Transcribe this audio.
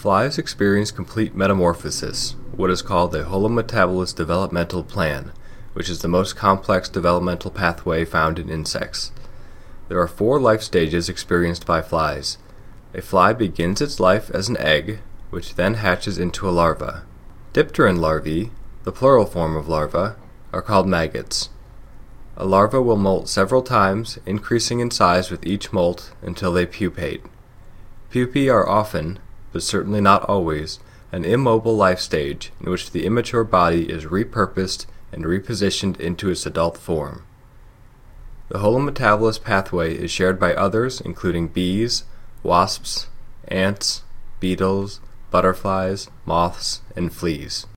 Flies experience complete metamorphosis, what is called a holometabolous developmental plan, which is the most complex developmental pathway found in insects. There are 4 life stages experienced by flies. A fly begins its life as an egg, which then hatches into a larva. Dipteran larvae, the plural form of larva, are called maggots. A larva will molt several times, increasing in size with each molt until they pupate. Pupae are often, but certainly not always, an immobile life stage in which the immature body is repurposed and repositioned into its adult form. The holometabolous pathway is shared by others including bees, wasps, ants, beetles, butterflies, moths, and fleas.